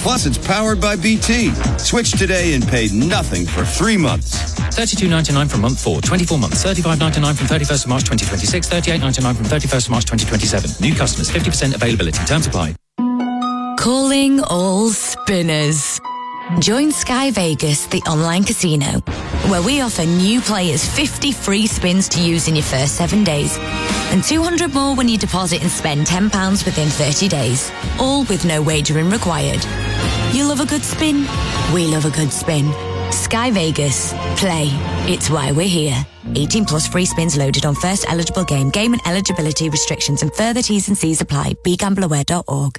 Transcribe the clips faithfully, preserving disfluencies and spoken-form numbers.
Plus, it's powered by B T. Switch today and pay nothing for three months. thirty-two ninety-nine from month four, twenty-four months, thirty-five ninety-nine from thirty-first of March twenty twenty-six, thirty-eight ninety-nine from thirty-first of March twenty twenty-seven. New customers, fifty percent availability. Terms apply. Calling all spinners. Join Sky Vegas, the online casino, where we offer new players fifty free spins to use in your first seven days and two hundred more when you deposit and spend ten pounds within thirty days, all with no wagering required. You love a good spin? We love a good spin. Sky Vegas. Play. It's why we're here. eighteen plus free spins loaded on first eligible game. Game and eligibility restrictions and further T's and C's apply. be gamble aware dot org.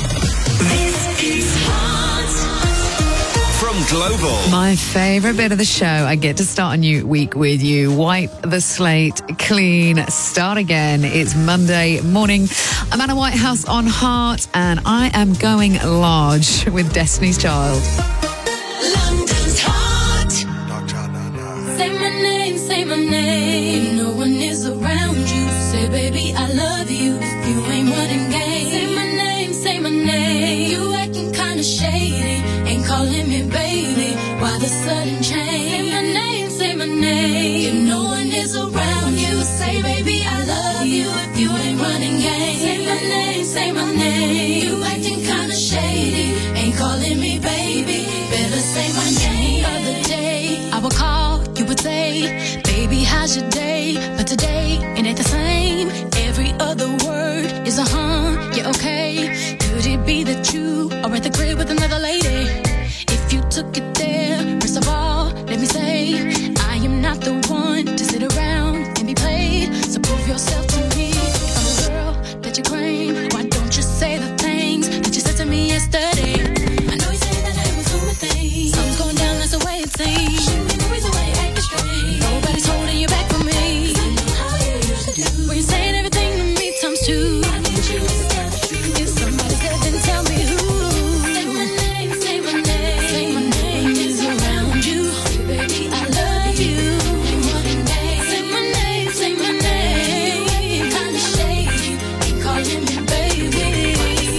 This is Hot From Global. My favourite bit of the show. I get to start a new week with you. Wipe the slate clean. Start again. It's Monday morning. I'm Anna Whitehouse on Heart, and I am going large with Destiny's Child. London's Hot. Say my name, say my name. No one is around you. Say, baby, I love you. If you ain't running game. Say my name, say my name. You acting kinda shady. Ain't calling me baby. Why the sudden change? Say my name, say my name. If no one is around you. Say, baby, I love you. If you ain't running game. Say my name, say my name. You acting kinda shady. Ain't calling me baby. Better say my name. The other day, I would call, you would say, baby, how's your day? But today, it ain't the same. Every other word is a huh, yeah, okay. Could it be that you are at the crib with another lady? If you took it there, first of all, let me say, I am not the one to sit around and be played. So prove yourself to me. If I'm the girl that you claim, why don't you say the things that you said to me yesterday? I know you say that I was doing my thing. Something's going down, that's the way it seems. No reason why you acting strange. Nobody's holding you back from me. I know how you used to do. When you're saying everything to me times two. I need you to tell the truth. If somebody's dead, then tell me who. Say my name, say my name. Say my name is around you. Say, baby, I love you. Ain't running game. Say my name, say my name. Kinda shady. Ain't calling me baby.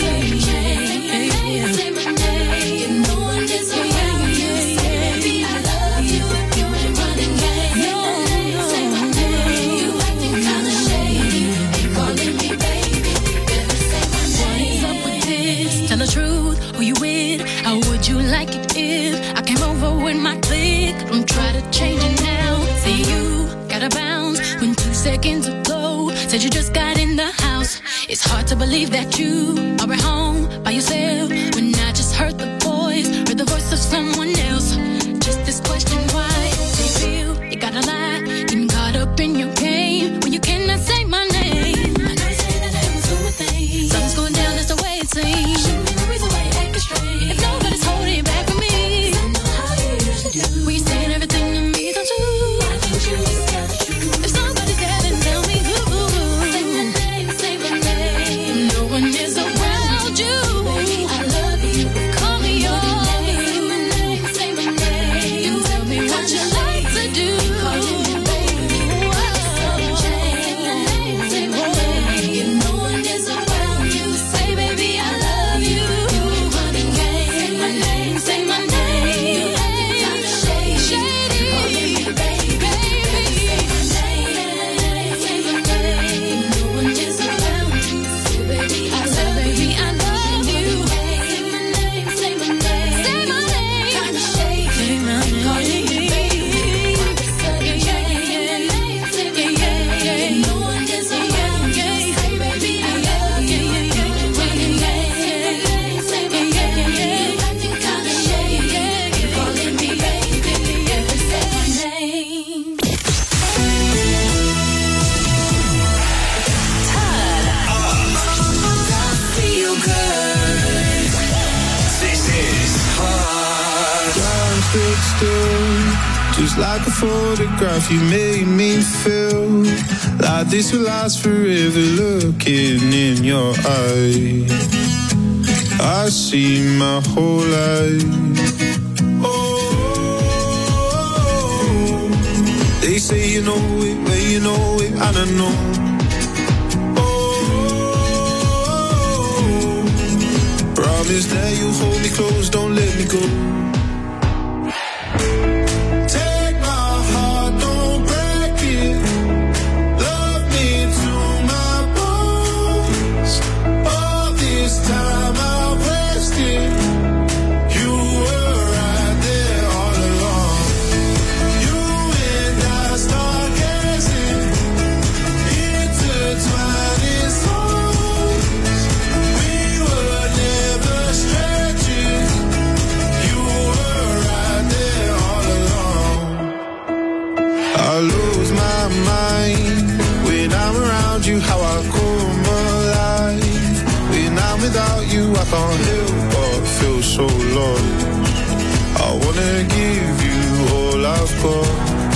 Say my name. If no one is around you. Say, baby, I love you. You ain't running game. Say my name. You acting kinda shady. Ain't calling me baby. Better say my name. What's up with this? Tell the truth. Who you with? How would you like it if I came over with my clique? Don't try to change it now. See, you gotta bounce when two seconds ago said you just got in the house. It's hard to believe that you are at home by yourself when I just heard the voice, heard the voice of someone else. Just this question, why do you feel you gotta lie? Getting caught up in your game when you cannot say my name. I know you say that I was doing things. Something's going down, that's the way it seems. No reason why you acting strange. If nobody's holding you back from me, I know how you used to do. When you're saying everything to me, don't you? Why don't you just tell the truth? If somebody's there, then tell me who. Say my name, say my name. No one is around you. Baby, I love you. Call me yours. Say my name, say my name. You tell me what you like to do. Calling me baby. Whoa. Say my name, say my name. If no one is around you, say baby, I love you. You ain't running game. Say my name, say my name. You acting kinda shady. Calling me baby. Say my name, say my name. If no one is around you, say baby, I love baby, I love you. Say my name, say my name. Say my name. Kinda shady. Say my name. Calling me baby. Say yeah, yeah, yeah. Say my name. If no one is around you, say baby, I love you. You ain't running game. Say my name. You acting kinda shady. Calling me baby. Say my name. Feel good. This is Hot. Time stood still, just like a photograph. You made me feel like this will last forever. Looking in your eyes, I see my whole life. Oh, they say you know it, but you know it, I don't know. Oh, Promise that you hold me close, don't let me go. Take my heart, don't break it. Love me to my bones. All this time I've wasted. You were right there all along. You and I start gazing, intertwining souls. We were never strangers. You were right there all along. I lose my mind when I'm around you. How I come alive when I'm without you. I can't help but feel so lost. I wanna give you all I've got.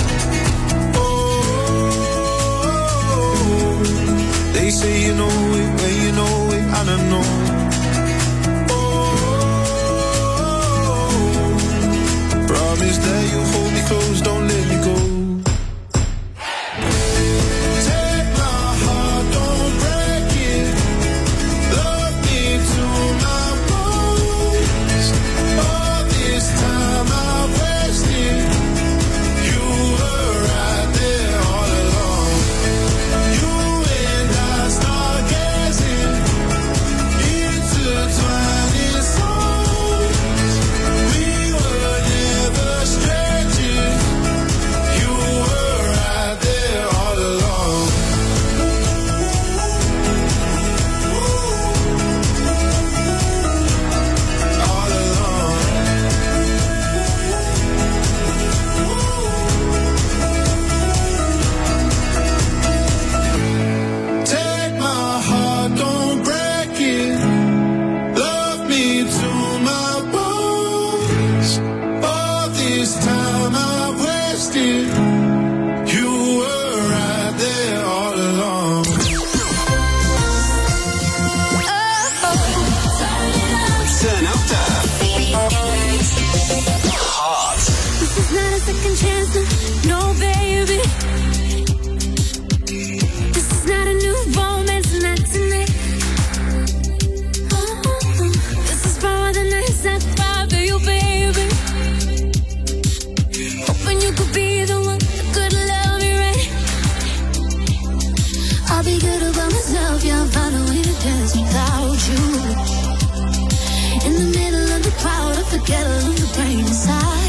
Oh, they say you know it when you know it, and I know. Oh, promise that you hold me close, don't let me go. Take my heart, don't break it. Love me to my bones. All this time I've wasted. You were right there all along. You and I start gazing, intertwining souls. We were never strangers. You were right there all along. All along. Take my heart, don't break it. Love me to my bones. All this time I've wasted. You were right there all along. Turn up that. This is not a second chance, no, no, baby. This is not a new romance, not tonight. Oh, this is for the nights that bother you, baby. Hoping you could be the one that could love me right. I'll be good about myself, yeah, I'll find a way to dance without you. In the middle of the crowd, I forget all of the pain inside.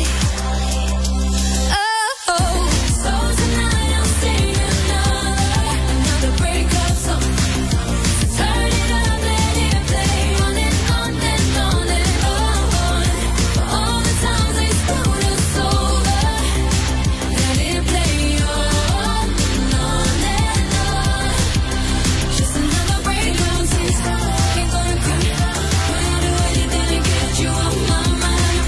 Oh, so tonight I'll sing another, another breakup song. Turn it up, let it play on and on and on and on. All the times they screwed us over, let it play on and on and on. Just another breakup, since keep going cry. Will do anything to get you off my mind.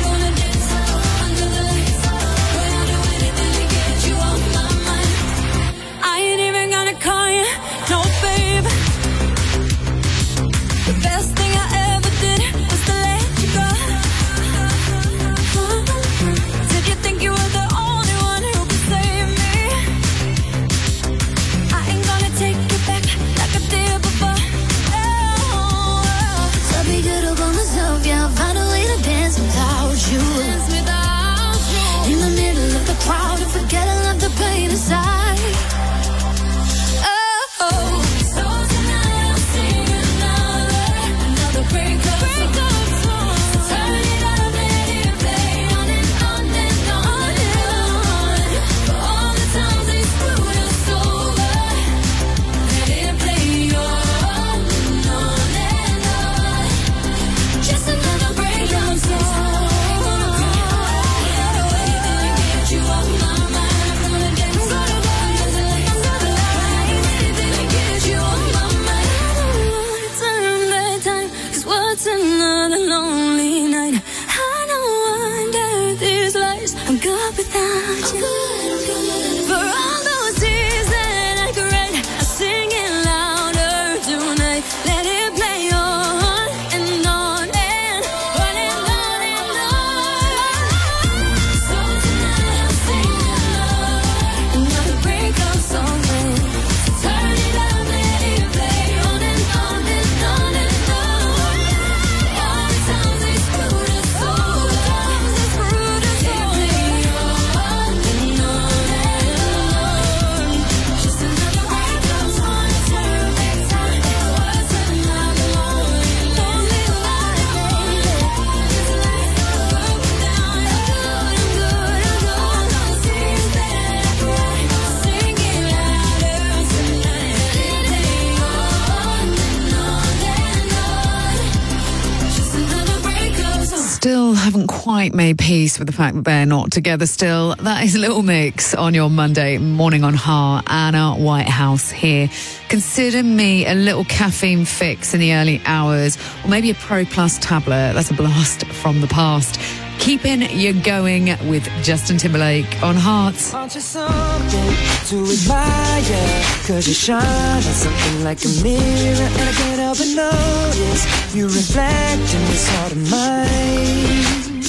still haven't quite made peace with the fact that they're not together still. That is Little Mix on your Monday morning on Heart. Anna Whitehouse here. Consider me a little caffeine fix in the early hours, or maybe a Pro Plus tablet. That's a blast from the past. Keeping you going with Justin Timberlake on Heart. Aren't you something to admire? Cause you shine on something like a mirror, and I can't help but notice you reflect in this heart of mine.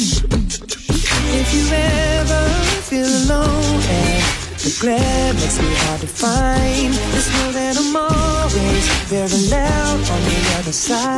If you ever feel alone and the glare makes me hard to find, just know that I'm always very loud on the other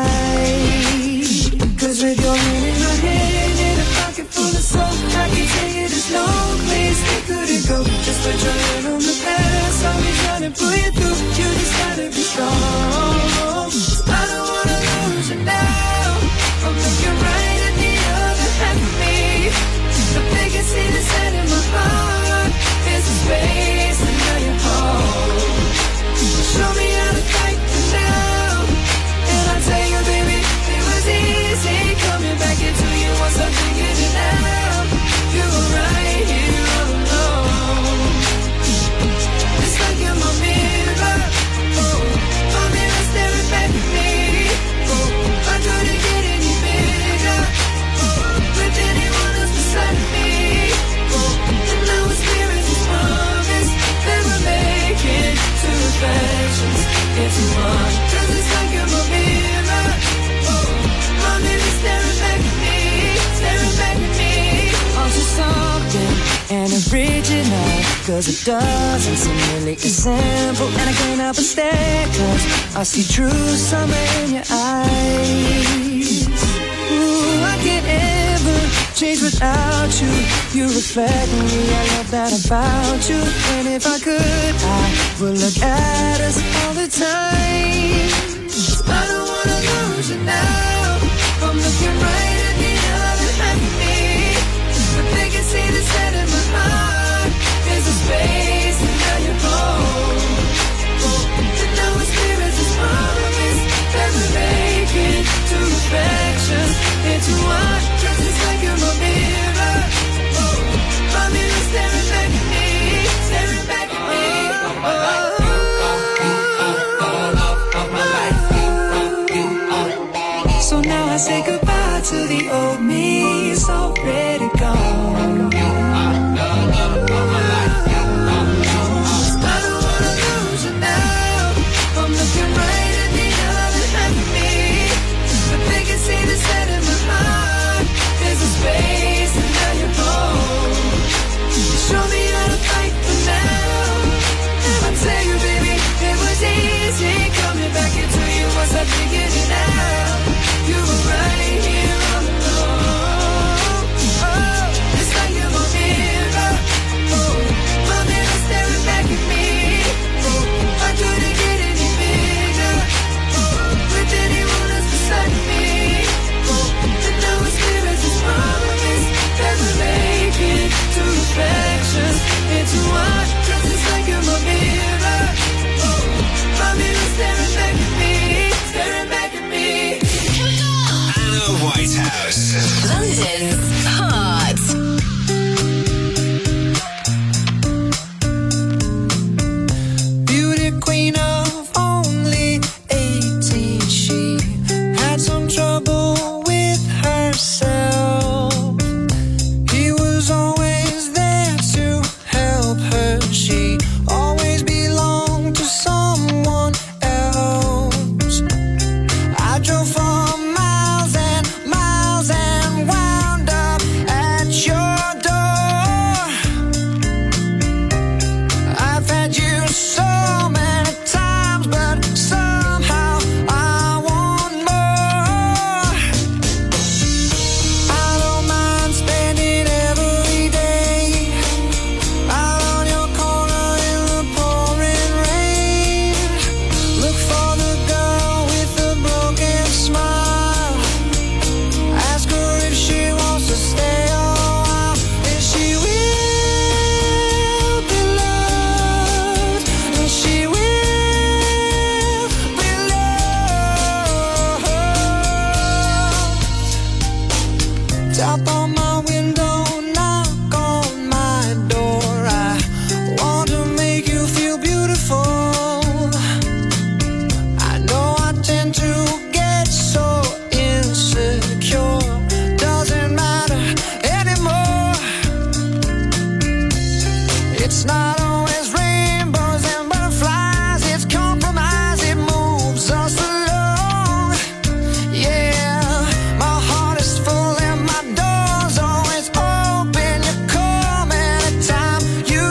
side. Cause with your hand in my hand and a pocket full of soap, I can tell you there's no place we couldn't go. Just put your hand on the past, I'll be trying to pull you through. You just gotta be strong. I don't wanna lose you now. I'm looking right at the other half of me. The biggest see the set in my heart is the space, and now you're home. Show me how to fight for now, and I'll tell you, baby, it was easy coming back into you once I figured it out. You were right here all alone. It's like you're my mirror, oh, my mirror staring back at me. Oh, I couldn't get any bigger, oh, with anyone else beside me. Oh, and now it's clear as this promise that we're making two reflections into one. Cause it's like you're my mirror, oh, my mirror staring back at me, staring back at me. Aren't you something and original? Cause it doesn't seem really as simple, and I can't help but stare, cause I see true summer in your eyes. Ooh, I can't ever change without you. You reflect me, I love that about you. And if I could, I would look at us all the time. I don't wanna lose you now. I'm looking right at the other half of me. But they can see the set in my heart. There's a space, and now you're home. And now it's clear as this promise that we're making two reflections into one. Cause it's like you're my mirror, oh, my mirror staring back at me, staring back at me. Oh. So now I say goodbye to the old me, it's already gone. I don't wanna lose you now. I'm looking right at the other half of me, but they can see the set in my heart. There's a space, and now you're home. Show me how to fight for now, and I'll tell you, baby, it was easy coming back into you once I figured it out. You were right here all alone. Oh, it's like you're my mirror, oh, my mirror staring back at me. Oh, I couldn't get any bigger, oh, with anyone else beside me. Oh, and now it's clear as this promise that we're making two reflections into one. Cause it's like you're my mirror, oh, my mirror staring back at me, staring back at me. Anna Whitehouse. London's Heart. Beauty queen of only eighteen, she had some trouble with herself. He was always there to help her. She always belonged to someone else. I drove for miles and miles and wound up Up on my window, knock on my door. I want to make you feel beautiful. I know I tend to get so insecure. Doesn't matter anymore. It's not always rainbows and butterflies. It's compromise. It moves us along. Yeah, my heart is full and my door's always open. You come anytime you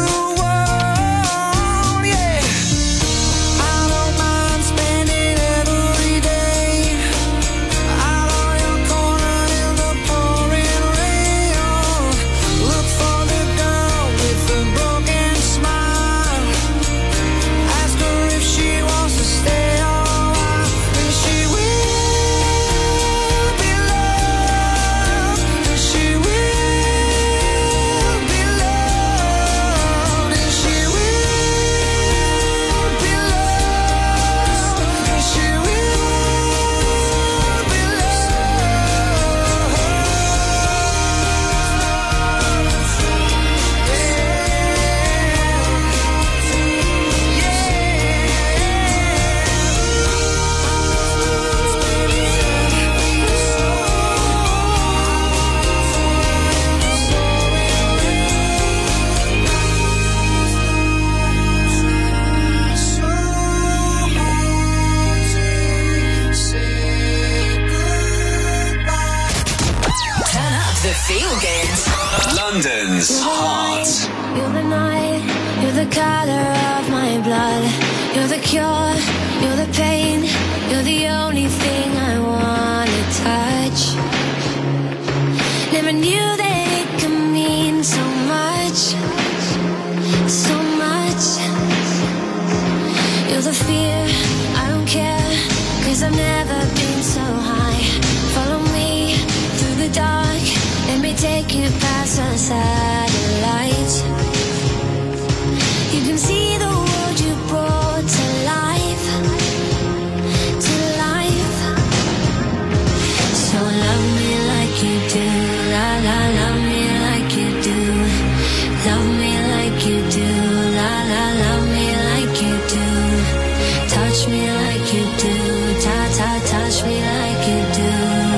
want. Yeah, I don't mind spending every day out on your corner in the pouring rain. Look for the girl with the broken smile. Ask her if she wants to stay a while, and she will be loved. And she will be loved. And she will be loved. And she will be Turn up the feel good. London's Heart. You're the night, you're the color of my blood. You're the cure, you're the pain. You're the only thing I wanna touch. Never knew that it could mean so much, so much. You're the fear, I don't care, cause I've never been so high. Follow me through the dark, let me take you past the satellite. You can see the world you brought to life, to life. So love me like you do, la la, love me like you do. Love me like you do, la la, love me like you do. Touch me like you do, ta ta, touch me like you do.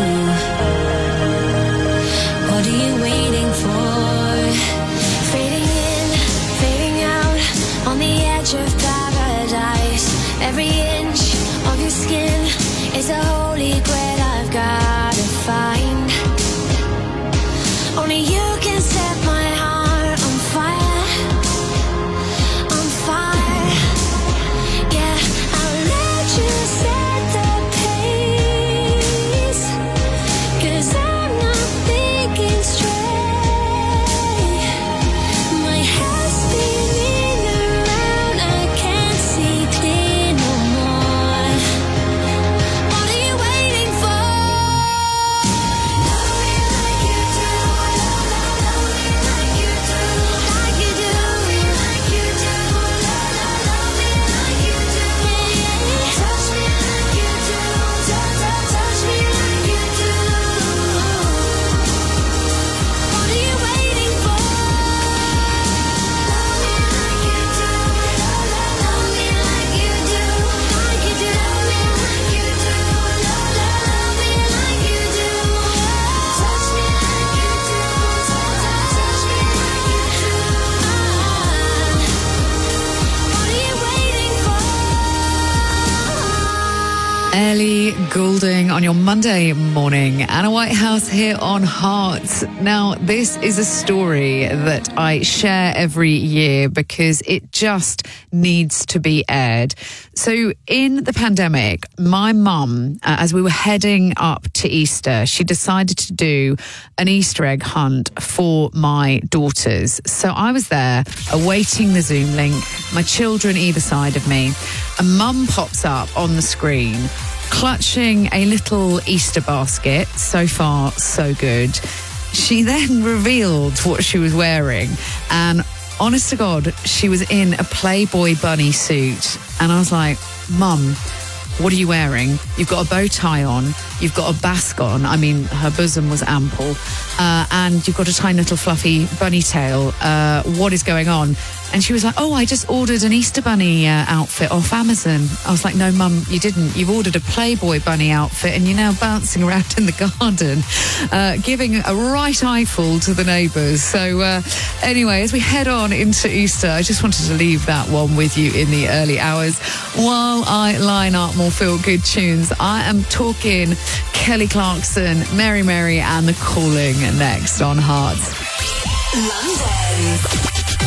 What are you waiting for? Fading in, fading out, on the edge of paradise. Every inch of your skin is a holy grail I've gotta find. Only you can set my heart on fire, on fire. Yeah, I'll let you set the pace, cause I'm not thinking straight. My head's spinning around, I can't see clear no more. What are you waiting for? Love me like you do, love, love, love me like you do, like you do, like you do, love, love, love me like you do, yeah, yeah. Touch me like you do, touch, touch, touch me like you do. What are you waiting for? Love me like you do, love, love, love me like you do, like you do, love me like you do, love, love, love me like you do. Touch me like you do, touch, touch, touch me like you do. What are you waiting for? Ellie Goulding on your Monday morning. Anna Whitehouse here on Heart. Now, this is a story that I share every year because it just needs to be aired. So in the pandemic, my mum, uh, as we were heading up to Easter, she decided to do an Easter egg hunt for my daughters. So I was there awaiting the Zoom link, my children either side of me. And mum pops up on the screen, clutching a little Easter basket. So far, so good. She then revealed what she was wearing, and honest to God, she was in a Playboy bunny suit. And I was like, Mum, what are you wearing? You've got a bow tie on, you've got a basque on. I mean, her bosom was ample. Uh, and you've got a tiny little fluffy bunny tail. Uh, what is going on? And she was like, oh, I just ordered an Easter bunny uh, outfit off Amazon. I was like, no, Mum, you didn't. You've ordered a Playboy bunny outfit and you're now bouncing around in the garden, uh, giving a right eyeful to the neighbours. So uh, anyway, as we head on into Easter, I just wanted to leave that one with you in the early hours. While I line up more feel-good tunes, I am talking Kelly Clarkson, Mary Mary and The Calling next on Hearts. London.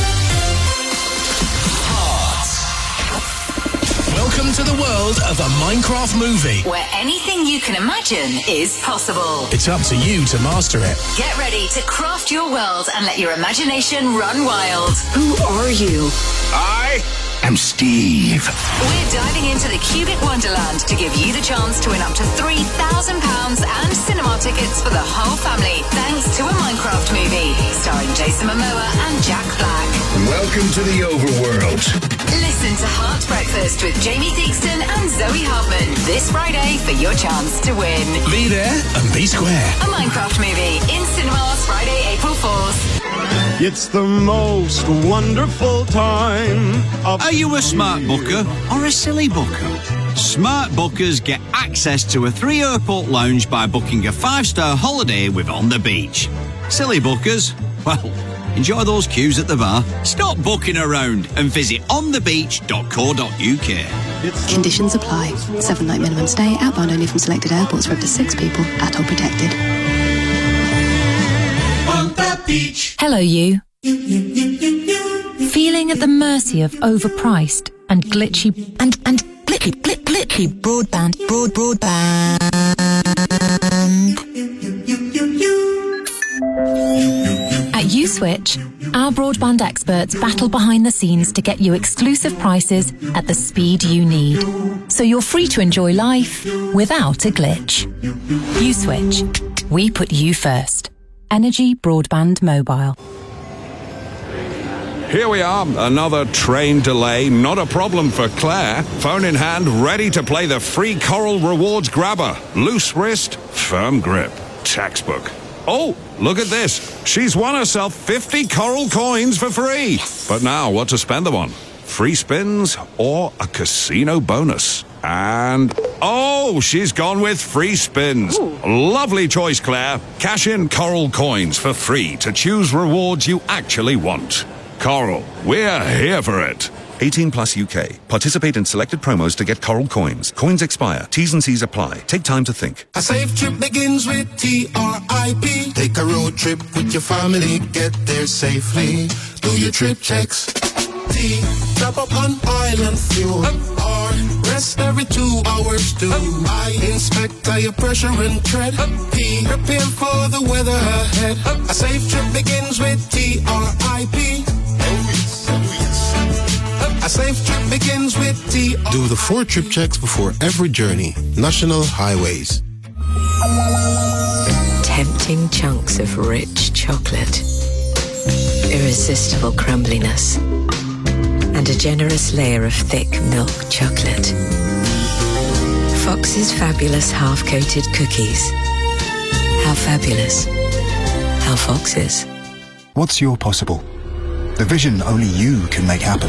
Welcome to the world of a Minecraft movie. Where anything you can imagine is possible. It's up to you to master it. Get ready to craft your world and let your imagination run wild. Who are you? I am Steve. We're diving into the Cubic Wonderland to give you the chance to win up to three thousand pounds and cinema tickets for the whole family, thanks to a Minecraft movie starring Jason Momoa and Jack Black. Welcome to the overworld. Listen to Heart Breakfast with Jamie Theakston and Zoe Hartman this Friday for your chance to win. Be there and be square. A Minecraft movie in cinemas Friday, April fourth. It's the most wonderful time of... Are you a smart booker or a silly booker? Smart bookers get access to a three-airport lounge by booking a five-star holiday with On the Beach. Silly bookers, well, enjoy those queues at the bar. Stop booking around and visit on the beach dot co dot uk. Conditions apply. Seven night minimum stay, outbound only from selected airports for up to six people, atoll protected. On the beach. Hello, you. Feeling at the mercy of overpriced and glitchy and and glitchy glit glitchy broadband broad broadband. At Uswitch, our broadband experts battle behind the scenes to get you exclusive prices at the speed you need, so you're free to enjoy life without a glitch. Uswitch, we put you first. Energy Broadband Mobile. Here we are, another train delay, not a problem for Claire. Phone in hand, ready to play the free Coral Rewards grabber. Loose wrist, firm grip. Textbook. Oh, look at this. She's won herself fifty Coral coins for free. But now, what to spend them on? Free spins or a casino bonus? And, oh, she's gone with free spins. Ooh. Lovely choice, Claire. Cash in Coral coins for free to choose rewards you actually want. Coral, we're here for it. eighteen plus U K. Participate in selected promos to get Coral coins. Coins expire. T's and C's apply. Take time to think. A safe trip begins with T R I P. Take a road trip with your family. Get there safely. Do your trip checks. T. Top up on island fuel. R. Rest every two hours too. I. Inspect tire pressure and tread. P. Prepare for the weather ahead. A safe trip begins with T R I P. A safe trip begins with T R I P. Do the four trip checks before every journey. National Highways. Tempting chunks of rich chocolate, irresistible crumbliness, and a generous layer of thick milk chocolate. Fox's fabulous half-coated cookies. How fabulous. How Fox's. What's your possible? The vision only you can make happen.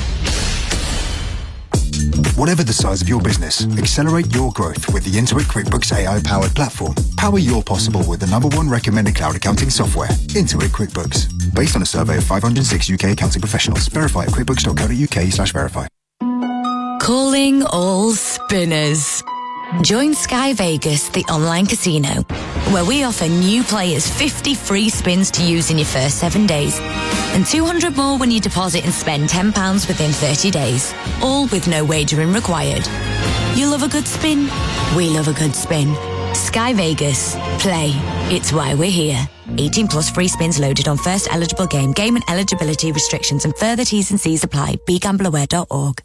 Whatever the size of your business, accelerate your growth with the Intuit QuickBooks A I-powered platform. Power your possible with the number one recommended cloud accounting software, Intuit QuickBooks. Based on a survey of five hundred six U K accounting professionals. Verify at quickbooks dot co dot uk slash verify. Calling all spinners. Join Sky Vegas, the online casino, where we offer new players fifty free spins to use in your first seven days and two hundred more when you deposit and spend ten pounds within thirty days, all with no wagering required. You love a good spin? We love a good spin. Sky Vegas. Play. It's why we're here. eighteen plus free spins loaded on first eligible game. Game and eligibility restrictions and further T's and C's apply. be gamble aware dot org.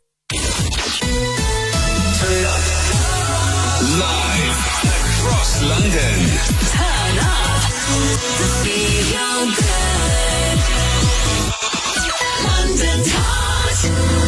Live across London. Turn up the feel good. London's hot.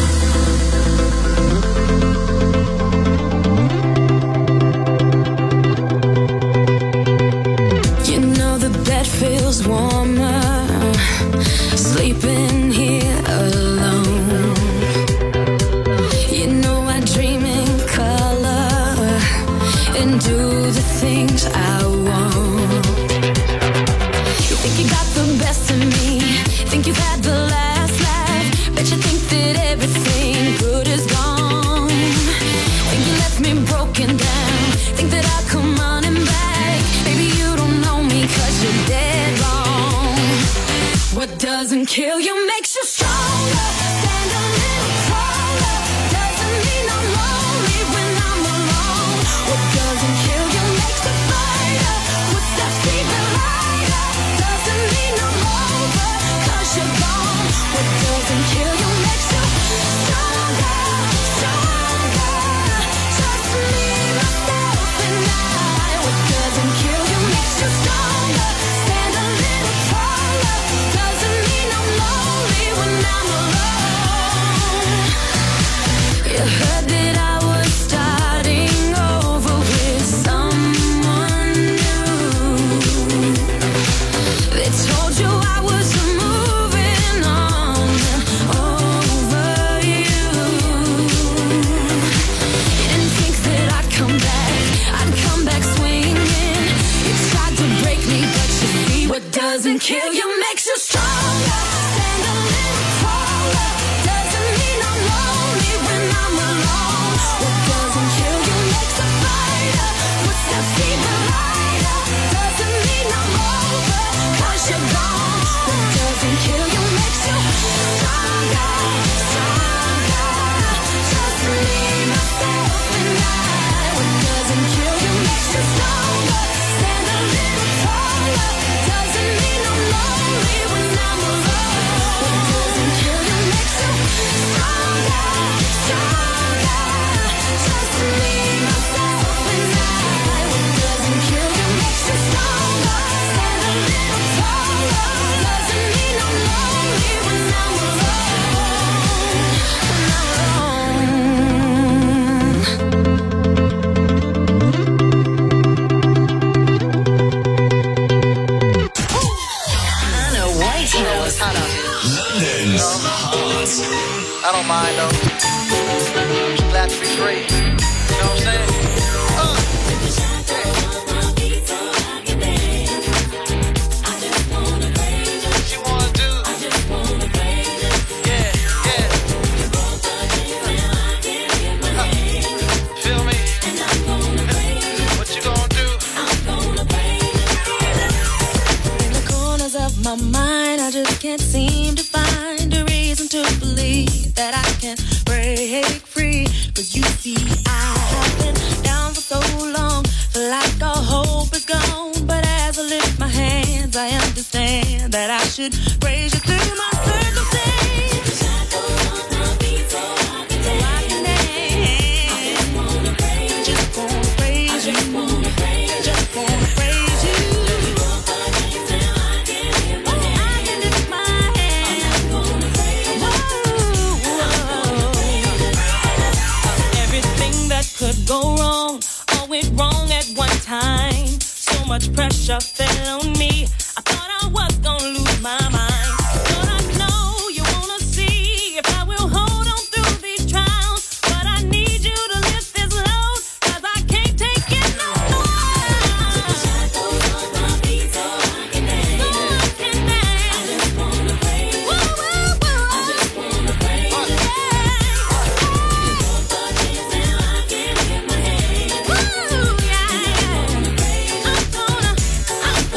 bed feels warmer, sleeping here alone. You know I dream in color and do the things I want. You think you got the best of me, think you've had the last laugh, bet you think that everything good is gone. Think you left me broken down, think that I'll come running back. Baby, you don't know me 'cause you're dead wrong. What doesn't kill you makes you stronger. Stand a little taller. Doesn't mean I'm lonely when I'm alone. What doesn't kill you makes you fighter. What's that fever lighter? Doesn't mean I'm over 'cause you're gone. What doesn't kill you makes you stronger, stronger. Just me, myself, and I. What doesn't kill you makes you stronger. Stand a little taller. Doesn't mean I'm lonely when I'm alone. You heard that I was starting over with someone new. They told you I was moving on over you. You didn't think that I'd come back, I'd come back swinging. You tried to break me, but you see what doesn't kill you makes you stronger. Stand a little taller. Doesn't mean I'm lonely when I'm alone. What doesn't kill you makes a fighter. What's that fever lighter? Doesn't mean I'm over 'cause you're gone. What doesn't kill you makes you stronger, stronger. Just me, myself, and I. What doesn't kill you makes you stronger. Stand a little taller. Doesn't mean I'm lonely when I'm alone. What doesn't kill you makes you stronger, stronger. Just me, myself, and I. What doesn't kill you makes you stronger. Stand a little taller. Doesn't mean I'm lonely when I'm alone. When I'm alone. Anna Whitehouse. London's Heart. I don't mind though. Just glad to be free. You know what I'm saying? Uh. What you wanna do? Yeah, yeah. Uh. Feel me? What you gonna do? In the corners of my mind, I just can't seem to find a reason to believe that I can break free. 'Cause you see, I have been down for so long, feel like all hope is gone. But as I lift my hands, I understand that I should praise you through my circumstance. So I can dance. Just wanna praise you. Just wanna praise you. Just wanna praise you. Everything that could go wrong, all went wrong at one time. So much pressure fell on me. I thought I was gonna lose my mind. But I know you wanna see if I will hold on through these trials. But I need you to lift this load, 'cause I can't take it no more. Shackles on my feet so I can dance. So I can dance. I just wanna praise you. Woo, woo, woo. I just wanna praise you. Yeah. I'm gonna, I'm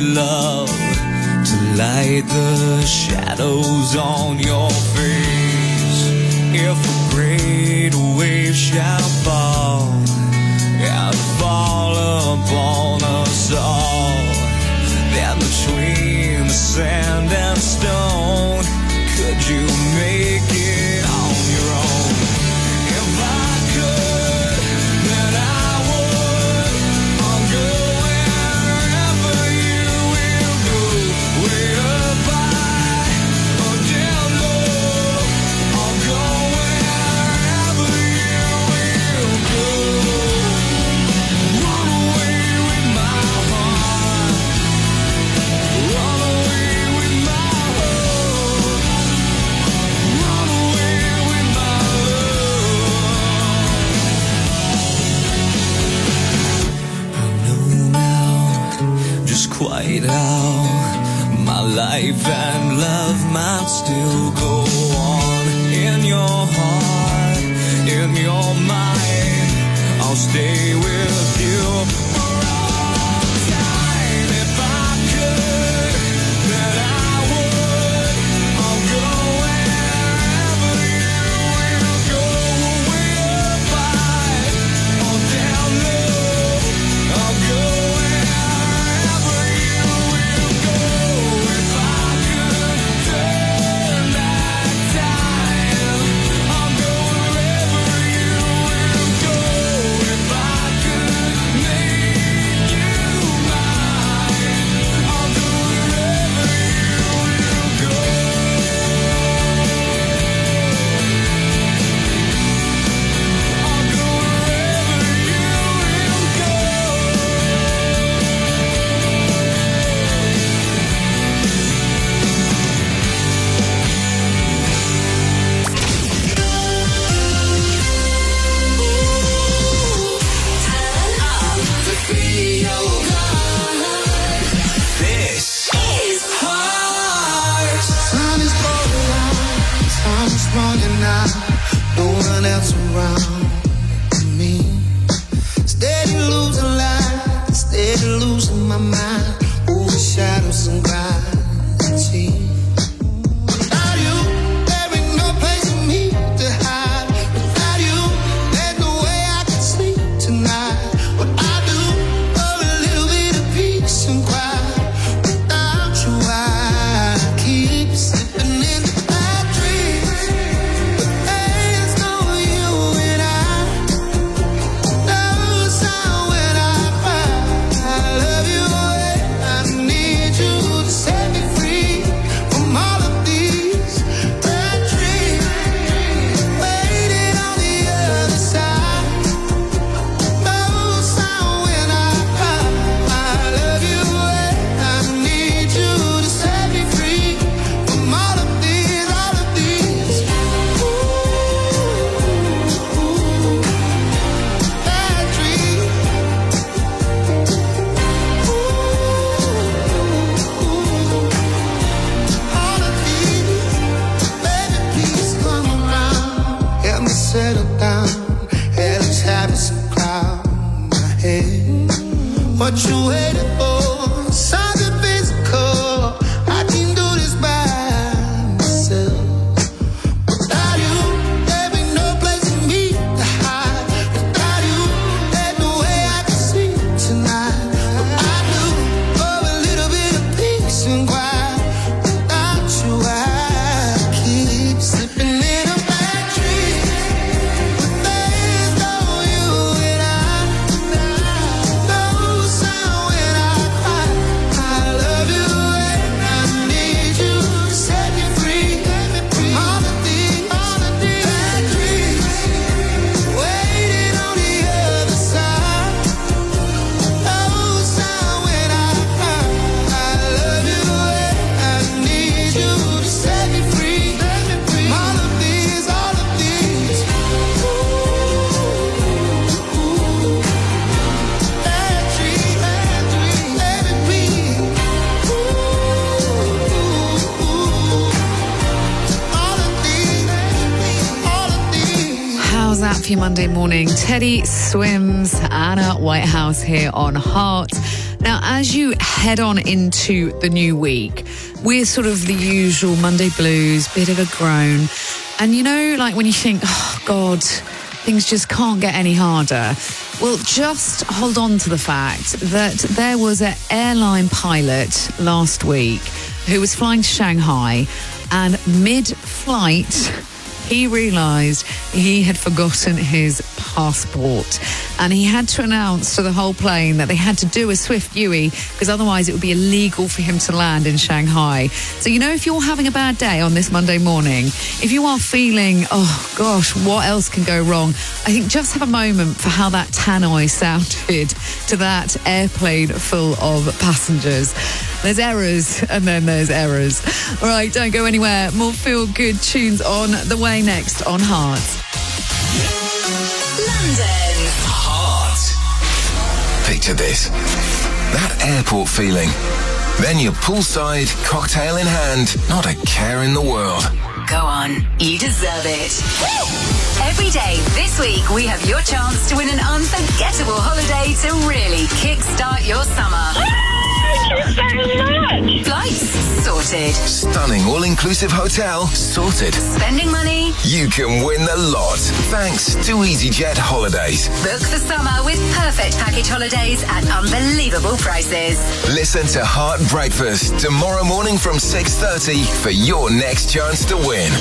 love to light the shadows on your face. If a great wave shall fall and fall upon us all, then between the sand and stone, could you make it on your own? If I could, then I would. I'll go wherever you will go, way up high or down low. I'll go wherever you will go. Run away with my heart, run away with my hope, run away with my love. I know now just quite how my life and love might still go on. In your heart, in your mind, I'll stay with you for all time. If I could, then I would. I'll go wherever you will go, way up high or down low. I'll go wherever you will go. If I could turn back time, I'll go wherever you will go. If I could make you mine, I'll go wherever you will go. I'll go wherever you will go. This is Heart. Time is going out, time is running out. No one else around me. Steady losing light, steady losing my mind. Over shadows and gravity. Without you, there ain't no place for me to hide. Without you, there's no way I can sleep tonight. What I do for a little bit of peace and quiet. Without you, I keep slipping into bad dreams. But there's no you and I. No sound when I cry. I love you and I need you to set me free from all of these bad dreams. Waiting on the other side. No sound when I cry. I love you and I need you to set me free from all of these, all of these. Ooh, bad dreams. All of these. Baby, please come around. Help me settle down. Hell is having some cloud in my head. What you waiting for? Something physical. I can do this by myself. Without you, there ain't no place for me to hide. Without you, there's no way I can sleep tonight. What I do for a little bit of peace and quiet. Without you, I keep slipping in a bad dream. But there's no you and I. No sound when I cry. I love you and I need you to set me free from all of these, all of these bad dreams. Waiting on the other side. No sound when I cry. I love you and I need you to set me free from all of these, all of these. Ooh, bad dreams, bad dreams, baby, please. All of these, all of these. How's that for your Monday morning? Teddy Swims, Anna Whitehouse here on Heart. Now, as you head on into the new week, we're sort of the usual Monday blues, bit of a groan. And you know, like when you think, oh, God, things just can't get any harder. Well, just hold on to the fact that there was an airline pilot last week who was flying to Shanghai, and mid-flight, he realised he had forgotten his passport, and he had to announce to the whole plane that they had to do a swift U E because otherwise it would be illegal for him to land in Shanghai. So, you know, if you're having a bad day on this Monday morning, if you are feeling, oh gosh, what else can go wrong? I think just have a moment for how that tannoy sounded to that airplane full of passengers. There's errors and then there's errors. All right, don't go anywhere. More feel-good tunes on the way next on Heart. London. Heart. Picture this. That airport feeling. Then you're poolside, cocktail in hand, not a care in the world. Go on, you deserve it. Every day this week we have your chance to win an unforgettable holiday to really kickstart your summer. Thank you so much. Flights sorted. Stunning all-inclusive hotel sorted. Spending money. You can win the lot. Thanks to EasyJet Holidays. Book the summer with perfect package holidays at unbelievable prices. Listen to Heart Breakfast tomorrow morning from six thirty for your next chance to win.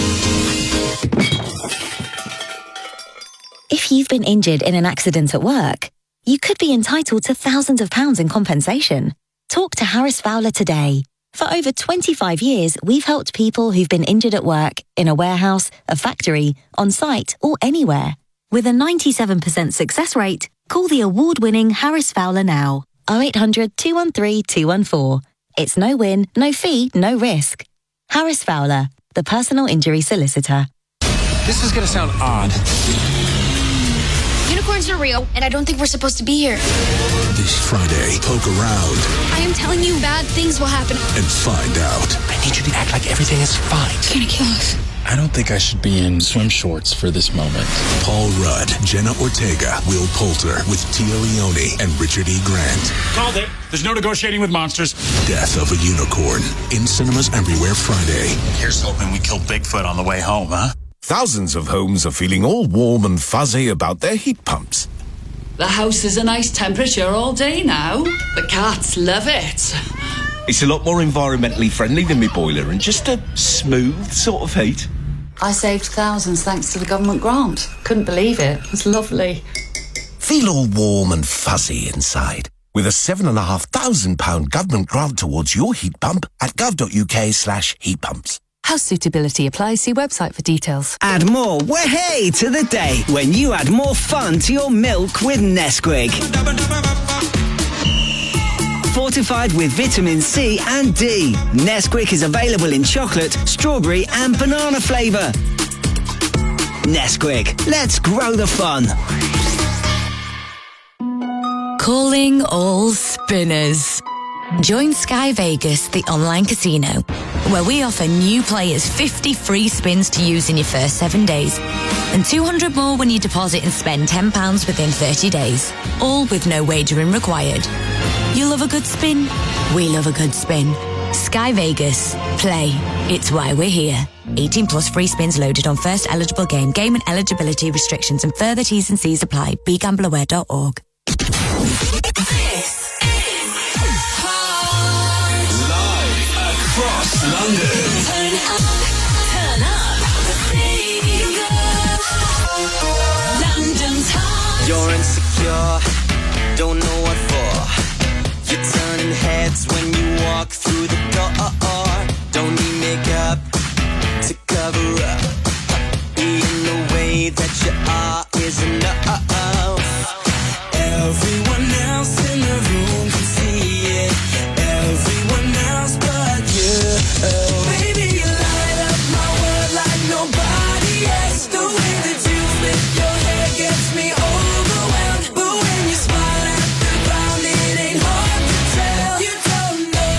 If you've been injured in an accident at work, you could be entitled to thousands of pounds in compensation. Talk to Harris Fowler today. For over twenty-five years, we've helped people who've been injured at work, in a warehouse, a factory, on site, or anywhere. With a ninety-seven percent success rate, call the award-winning Harris Fowler now. oh eight hundred, two one three, two one four. It's no win, no fee, no risk. Harris Fowler, the personal injury solicitor. This is going to sound odd. Unicorns are real, and I don't think we're supposed to be here. This Friday, poke around I am telling you, bad things will happen. and find out. I need you to act like everything is fine. It's gonna kill us. I don't think I should be in swim shorts for this moment. Paul Rudd, Jenna Ortega, Will Poulter with Tia Leone and Richard E. Grant. Called it. There's no negotiating with monsters. Death of a Unicorn. In cinemas everywhere Friday. Here's hoping we kill Bigfoot on the way home, huh? Thousands of homes are feeling all warm and fuzzy about their heat pumps. The house is a nice temperature all day now. The cats love it. It's a lot more environmentally friendly than my boiler and just a smooth sort of heat. I saved thousands thanks to the government grant. Couldn't believe it. It was lovely. Feel all warm and fuzzy inside with a seven and a half thousand pound government grant towards your heat pump at gov.uk slash heat pumps. House suitability applies. See website for details. Add more way to the day when you add more fun to your milk with Nesquik. Fortified with vitamin C and D, Nesquik is available in chocolate, strawberry and banana flavour. Nesquik, let's grow the fun. Calling all spinners. Join Sky Vegas, the online casino, where we offer new players fifty free spins to use in your first seven days and two hundred more when you deposit and spend ten pounds within thirty days, all with no wagering required. You love a good spin? We love a good spin. Sky Vegas. Play. It's why we're here. eighteen plus free spins loaded on first eligible game. Game and eligibility restrictions and further T's and C's apply. be gamble aware dot org. Across London. Turn up, turn up. London's hot. You're insecure, don't know what for. You're turning heads when you walk through the door. Don't need makeup to cover up. Being the way that you are is enough. Everyone else in the room can see it. Everyone else but you. Oh, baby, you light up my world like nobody else. The way that you flip your hair gets me overwhelmed. But when you smile at the ground, it ain't hard to tell. You don't know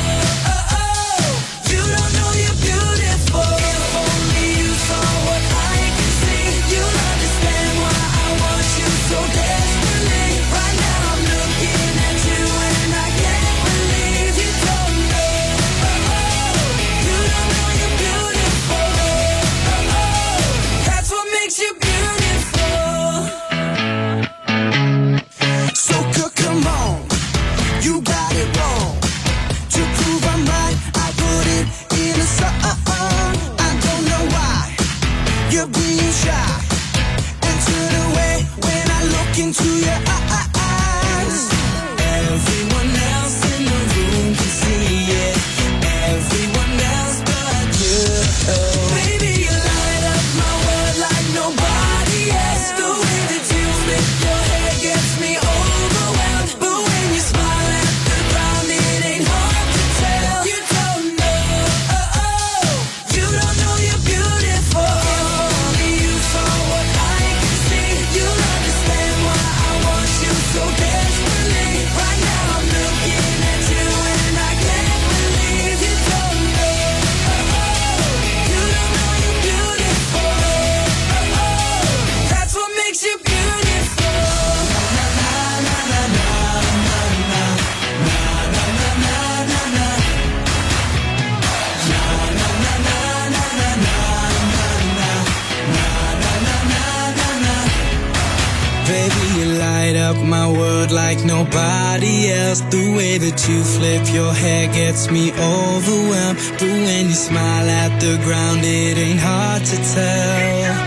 light up my world like nobody else. The way that you flip your hair gets me overwhelmed. But when you smile at the ground, it ain't hard to tell.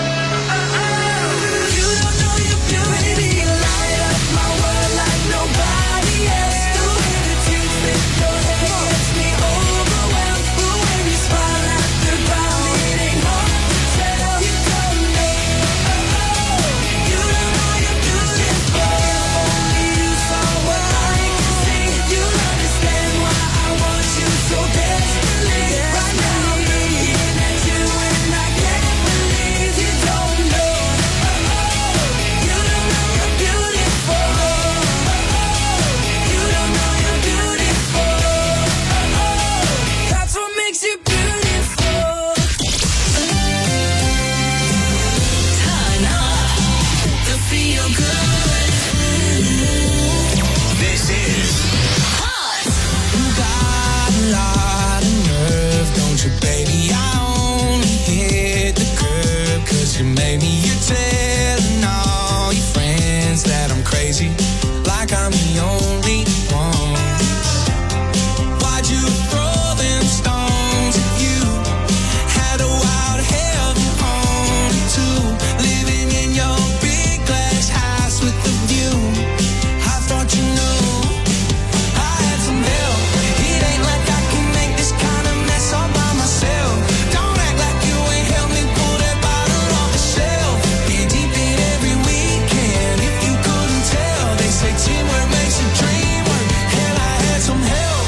Like I'm the only one. Why'd you throw them stones if you had a wild heaven on too? Living in your big glass house with the view. I thought you knew I had some help. It ain't like I can make this kind of mess all by myself. Don't act like you ain't helped me pull that bottle off the shelf. Be deep in every weekend if you couldn't tell. They say teamwork makes a dream work. Hell, I had some help.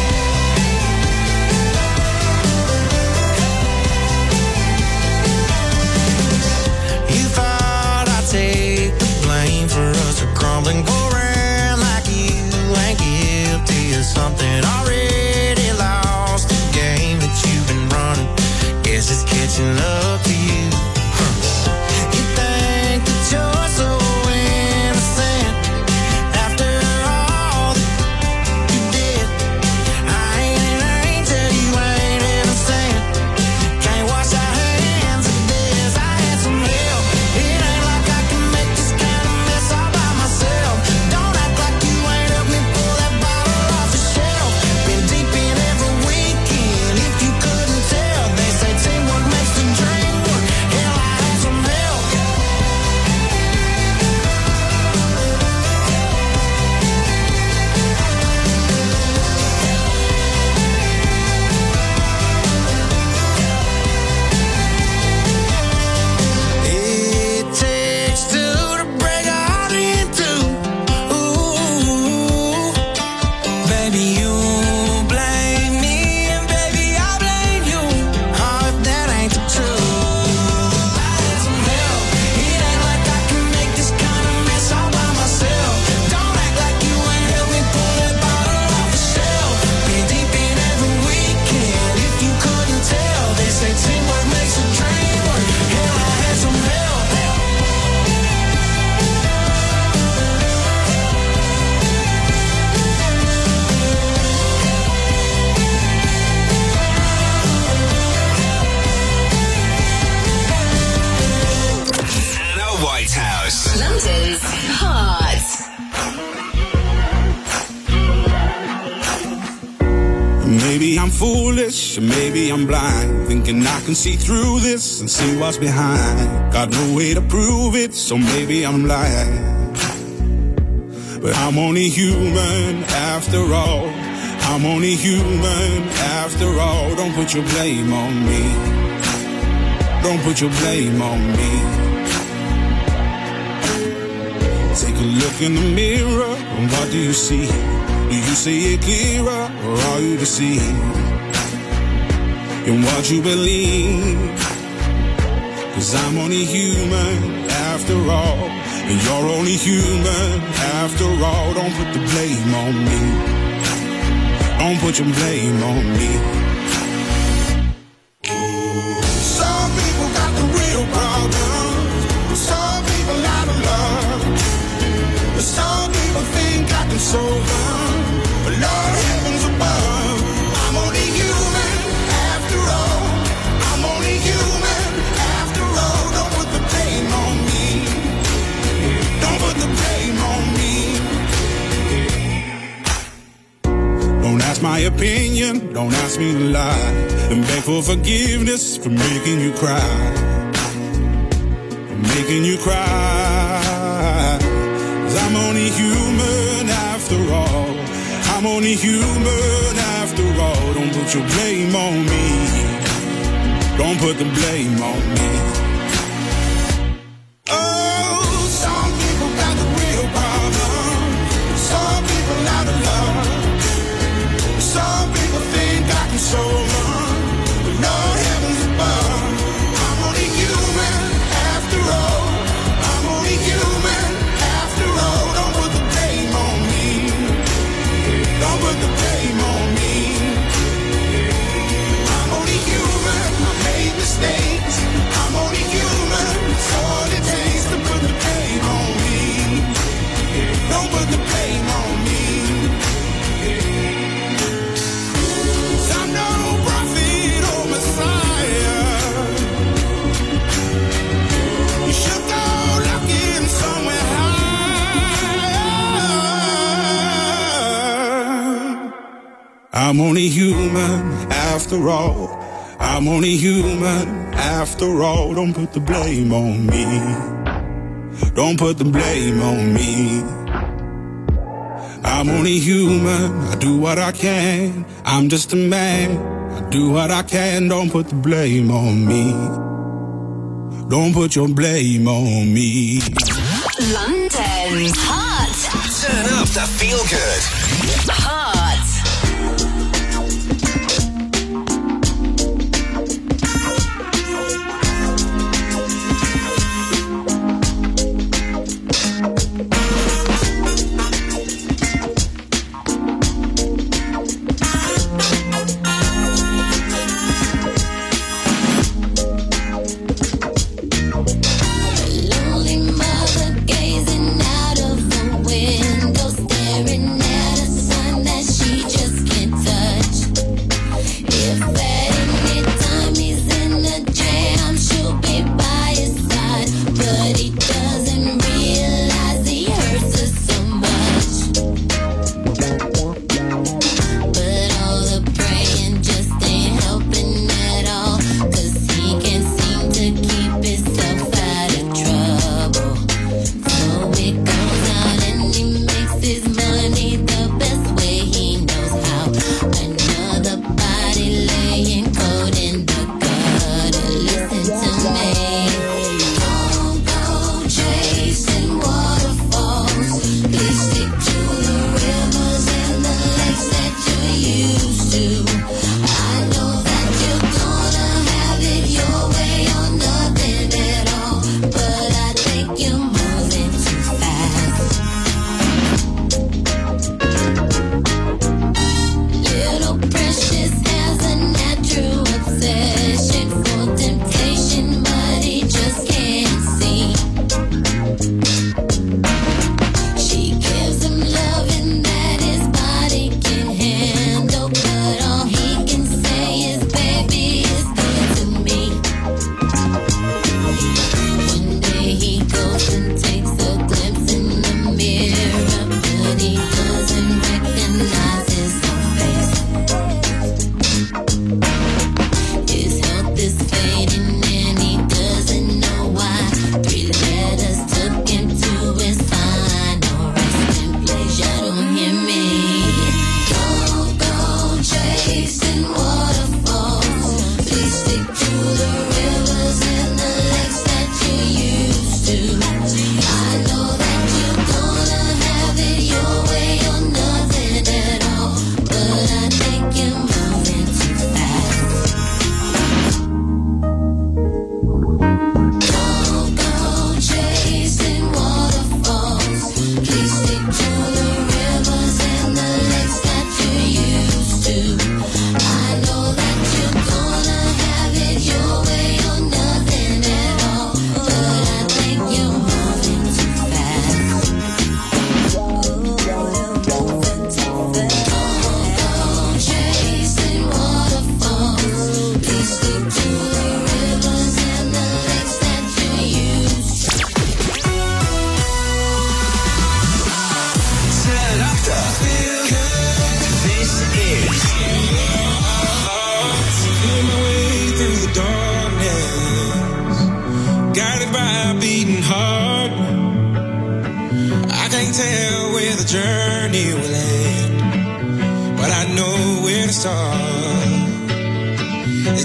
You thought I'd take the blame for us to crumble and go around like you ain't guilty of something already lost. The game that you've been running, guess it's catching up to you. Huh. You think that you're so innocent after all that you did. I ain't an angel, you ain't innocent. Can't wash our hands of this. I had some help. It ain't like I can make this kind of mess all by myself. Don't act like you ain't helped me pull that bottle off the shelf. Been deep in every weekend if you couldn't tell. They say teamwork makes the dream work. Hell, I had some help. It takes two to break a heart in two. Ooh, baby, you blame me, and baby, I blame you. Oh, if that ain't the truth. I had some help. It ain't like I can make this kind of mess all by myself. Don't act like you ain't helped me pull that bottle off the shelf. Been deep in every weekend if you couldn't tell. They say teamwork makes a dream work. Hell, I had some help. Anna Whitehouse. London's Heart. Maybe I'm foolish, or maybe I'm blind, thinking I can see through this and see what's behind. Got no way to prove it, so maybe I'm lying. But I'm only human after all. I'm only human after all. Don't put your blame on me. Don't put your blame on me. Take a look in the mirror, and what do you see? Do you see it clearer, or are you deceived in what you believe? 'Cause I'm only human after all, and you're only human after all. Don't put the blame on me. Don't put your blame on me. Some people got the real problems. Some people out of love. Some people think I can solve them. But Lord heavens above, I'm only human after all. I'm only human after all. Don't put the blame on me. Don't put the blame my opinion, don't ask me to lie. And beg for forgiveness for making you cry. Making you cry. 'Cause I'm only human after all. I'm only human after all. Don't put your blame on me. Don't put the blame on me. Oh, some people got the real problem. Some people out of love. Some people think I can solve them, but no heavens above. I'm only human after all. I'm only human after all. Don't put the blame on me. Don't put the blame on me. I'm only human. I made mistakes. I'm only human. It's all it takes to put the blame on me. Don't put the blame on me. 'Cause I'm no prophet or Messiah. You should go looking somewhere higher. I'm only human after all. I'm only human after all. Don't put the blame on me. Don't put the blame on me. I'm only human. I do what I can. I'm just a man. I do what I can. Don't put the blame on me. Don't put your blame on me. London's Hot. Turn up the feel good. Hot. Lonely mother gazing out of the window, staring at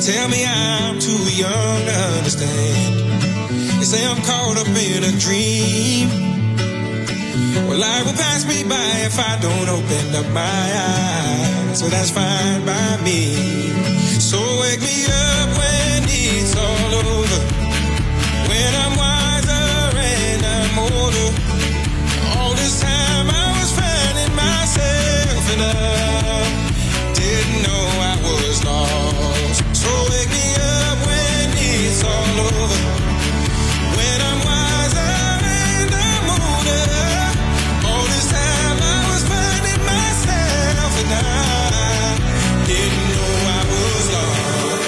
tell me I'm too young to understand. They say I'm caught up in a dream. Well, life will pass me by if I don't open up my eyes. So that's fine by me. So wake me up when it's all over, when I'm wiser and I'm older. All this time I was finding myself and I didn't know I was lost. So wake me up when it's all over, when I'm wiser and I'm older. All this time I was finding myself and I didn't know I was lost.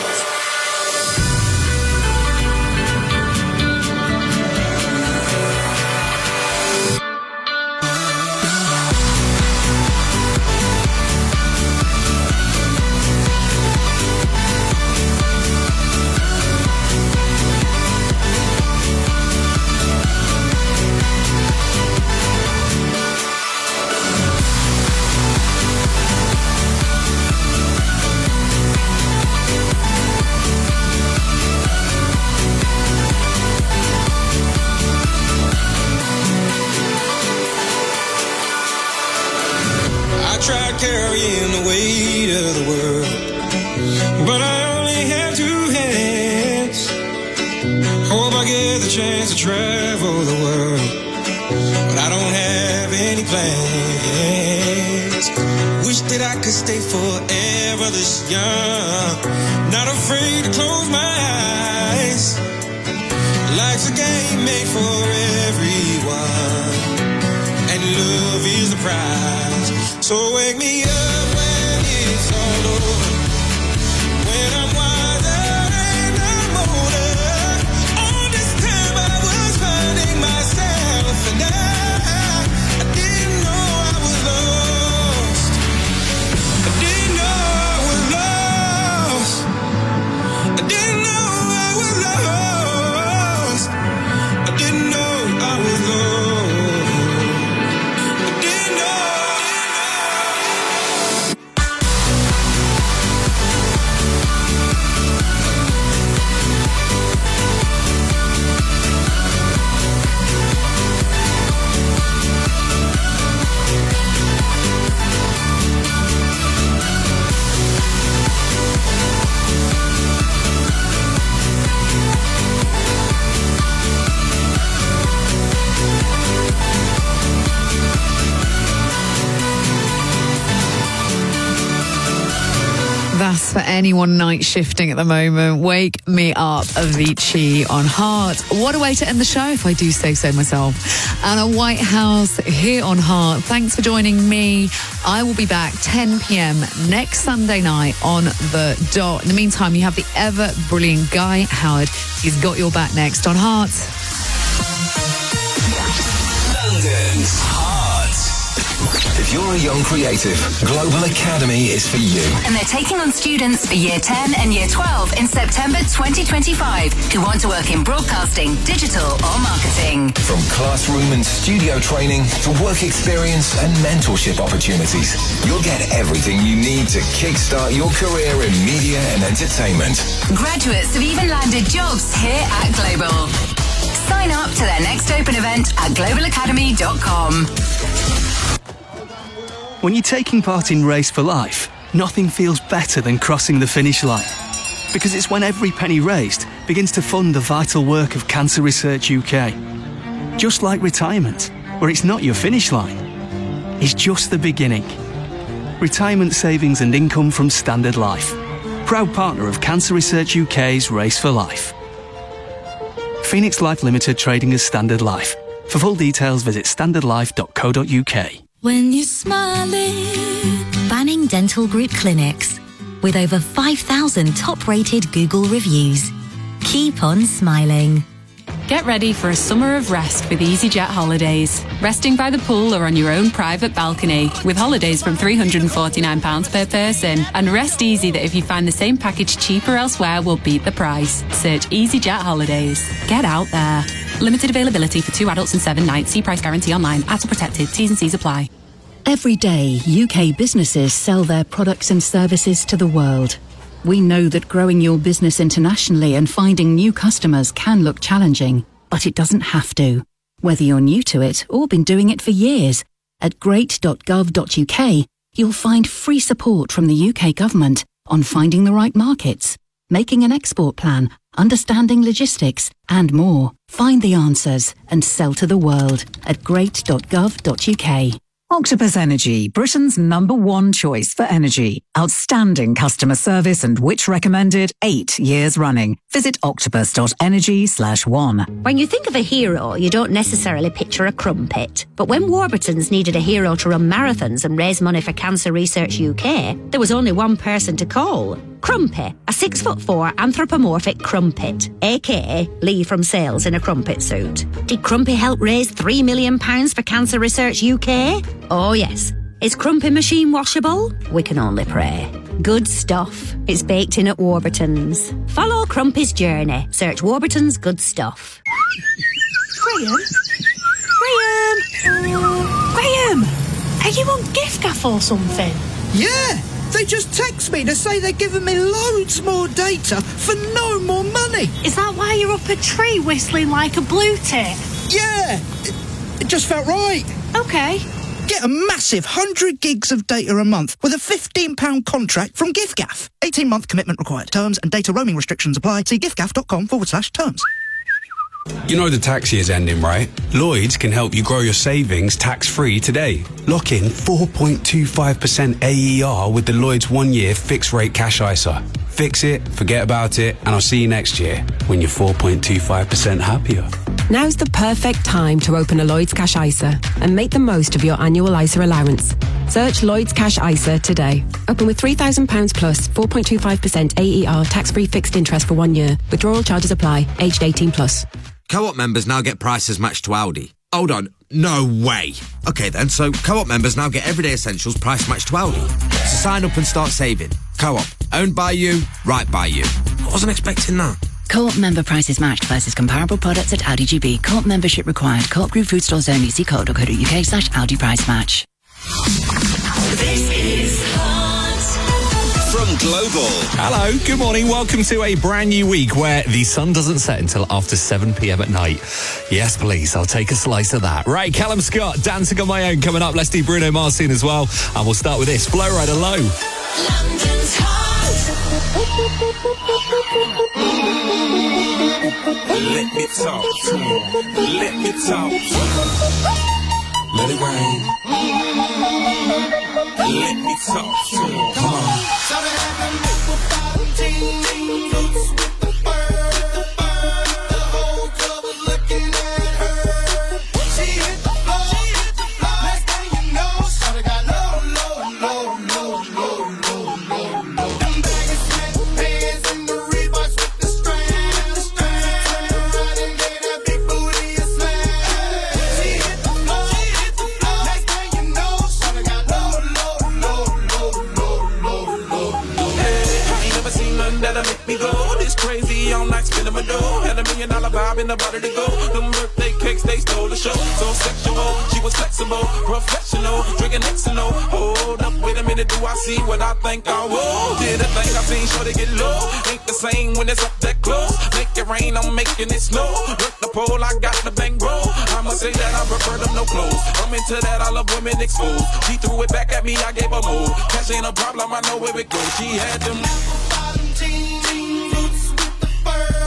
I tried carrying the weight of the world, but I only have two hands. Hope I get the chance to travel the world, but I don't have any plans. Wish that I could stay forever this young, not afraid to close my eyes. Life's a game made for everyone, and love is the prize. So wake me up when it's all over, when I'm wiser and I'm older. All this time I was finding myself and I, I didn't know I was lost. I didn't know I was lost. I didn't know I was lost. I didn't know I was lost. That's for anyone night shifting at the moment. Wake Me Up, Avicii on Heart. What a way to end the show, if I do say so myself. Anna Whitehouse here on Heart. Thanks for joining me. I will be back ten p.m. next Sunday night on the dot. In the meantime, you have the ever brilliant Guy Howard. He's got your back next on Heart. London's Heart. If you're a young creative, Global Academy is for you. And they're taking on students for Year ten and Year twelve in September twenty twenty-five who want to work in broadcasting, digital or marketing. From classroom and studio training to work experience and mentorship opportunities, you'll get everything you need to kickstart your career in media and entertainment. Graduates have even landed jobs here at Global. Sign up to their next open event at global academy dot com. When you're taking part in Race for Life, nothing feels better than crossing the finish line. Because it's when every penny raised begins to fund the vital work of Cancer Research U K. Just like retirement, where it's not your finish line, it's just the beginning. Retirement savings and income from Standard Life. Proud partner of Cancer Research U K's Race for Life. Phoenix Life Limited trading as Standard Life. For full details, visit standard life dot co dot uk. When you're smiling. Banning Dental Group Clinics. With over five thousand top-rated Google reviews. Keep on smiling. Get ready for a summer of rest with EasyJet Holidays. Resting by the pool or on your own private balcony with holidays from three hundred forty-nine pounds per person. And rest easy that if you find the same package cheaper elsewhere, we'll beat the price. Search EasyJet Holidays. Get out there. Limited availability for two adults and seven nights. See price guarantee online. Ads are protected. T's and C's apply. Every day, U K businesses sell their products and services to the world. We know that growing your business internationally and finding new customers can look challenging, but it doesn't have to. Whether you're new to it or been doing it for years, at great dot gov dot U K, you'll find free support from the U K government on finding the right markets, making an export plan, understanding logistics, and more. Find the answers and sell to the world at great dot gov dot U K. Octopus Energy, Britain's number one choice for energy. Outstanding customer service and which recommended eight years running. Visit octopus dot energy slash one. When you think of a hero, you don't necessarily picture a crumpet. But when Warburton's needed a hero to run marathons and raise money for Cancer Research U K, there was only one person to call. Crumpy, a six foot four anthropomorphic crumpet, aka Lee from Sales in a crumpet suit. Did Crumpy help raise three million pounds for Cancer Research U K? Oh yes. Is Crumpy machine washable? We can only pray. Good stuff. It's baked in at Warburton's. Follow Crumpy's journey. Search Warburton's Good Stuff. Graham? Graham? Graham? Are you on gift-gaff or something? Yeah! They just text me to say they're giving me loads more data for no more money. Is that why you're up a tree whistling like a blue tit? Yeah! It, it just felt right. Okay. Get a massive one hundred gigs of data a month with a fifteen pound contract from giffgaff. eighteen month commitment required. Terms and data roaming restrictions apply. See giffgaff.com forward slash terms. You know the tax year's ending, right? Lloyds can help you grow your savings tax-free today. Lock in four point two five percent A E R with the Lloyds one-year fixed-rate cash I S A. Fix it, forget about it, and I'll see you next year when you're four point two five percent happier. Now's the perfect time to open a Lloyds Cash I S A and make the most of your annual I S A allowance. Search Lloyds Cash I S A today. Open with three thousand pounds plus, four point two five percent A E R tax-free fixed interest for one year. Withdrawal charges apply. Aged eighteen plus. Co-op members now get prices matched to Aldi. Hold on, no way. Okay then, so Co-op members now get everyday essentials price matched to Aldi. So sign up and start saving. Co-op, owned by you, right by you. I wasn't expecting that. Co-op member prices matched versus comparable products at Aldi G B. Co-op membership required. Co-op group food stores only. See co op dot co dot U K slash Aldi price match. This is Hot. From Global. Hello, good morning. Welcome to a brand new week where the sun doesn't set until after seven p.m. at night. Yes, please, I'll take a slice of that. Right, Callum Scott, Dancing on My Own coming up. Let's do Bruno Mars soon as well. And we'll start with this, Flow Rider Low. London's Hot. Let me talk to him. Let me talk to him. Let it rain. Let me talk to him. Come on. In the body to go, them birthday cakes, they stole the show. So sexual, she was flexible, professional, drinking X and O. Hold up, wait a minute, do I see what I think I will? Did a thing I seen, sure they get low. Ain't the same when it's up that close. Make it rain, I'm making it snow. Work the pole, I got the bang roll. I'ma say that I prefer them no clothes. I'm into that, I love women exposed. She threw it back at me, I gave her more. Cash ain't a problem, I know where it goes. She had them bottom jeans, boots with the fur.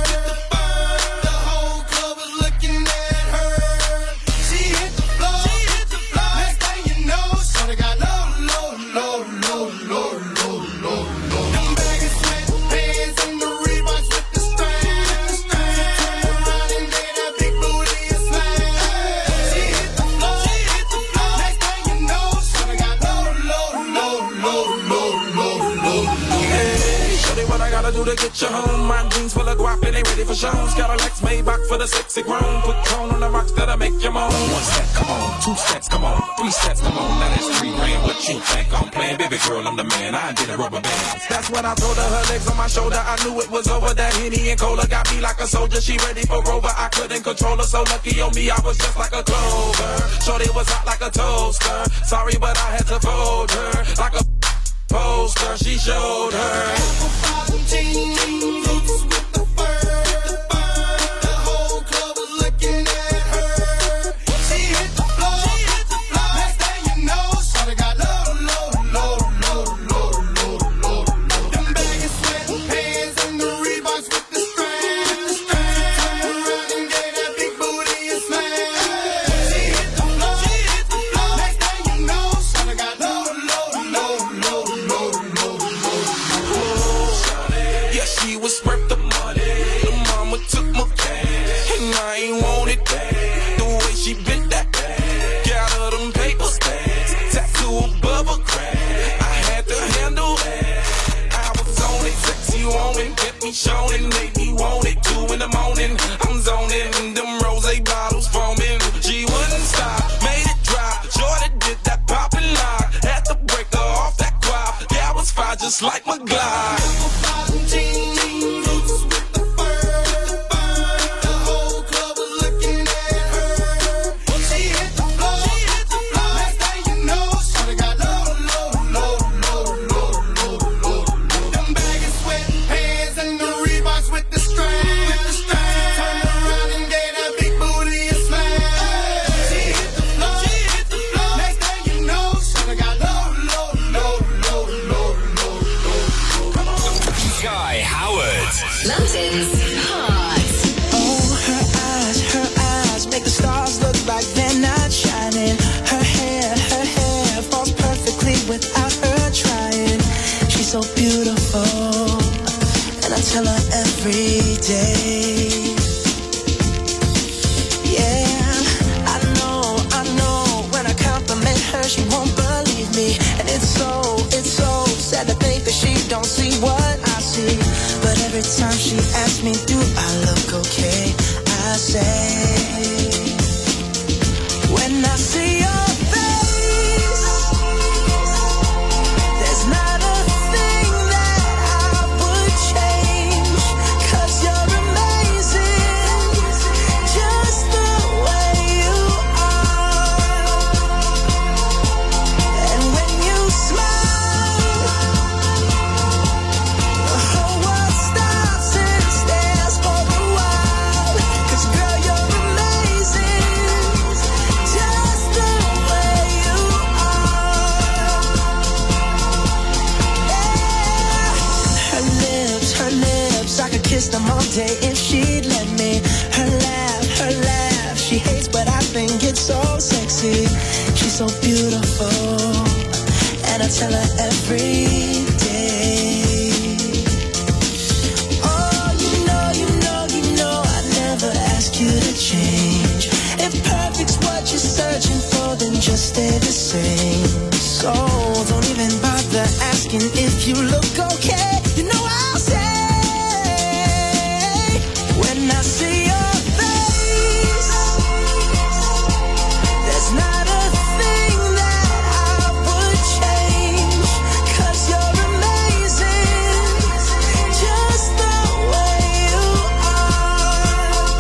To get you home, my jeans full of guap and they ready for shows. Got a Lex Maybach for the sexy grown. Put tone on the rocks that'll make you moan. One step, come on, two steps, come on, three steps, come on. Now that's three grand. What you think I'm playing, baby girl? I'm the man. I did a rubber band. That's when I told her her legs on my shoulder. I knew it was over. That Henny and Cola got me like a soldier. She ready for Rover. I couldn't control her. So lucky on me, I was just like a clover. Shorty was hot like a toaster. Sorry, but I had to fold her like a poster. She showed her. me shown it, make me want it. Two in the morning, I'm zoning, them rose bottles foaming. She wouldn't stop, made it drop. Jordan did that pop and lock. Had to break her off that guap. Yeah, I was fine just like my Glide. So beautiful, and I tell her every day. Yeah, I know, I know. When I compliment her, she won't believe me, and it's so, it's so sad to think that she don't see what I see. But every time she asks me, do I look okay? I say, when I see your face, there's not a them all day if she'd let me. Her laugh, her laugh, she hates but I think it's so sexy. She's so beautiful, and I tell her every day. Oh, you know, you know, you know I never ask you to change. If perfect's what you're searching for, then just stay the same. So don't even bother asking if you look okay. You know I'll say, when I see your face, there's not a thing that I would change, 'cause you're amazing, just the way you are.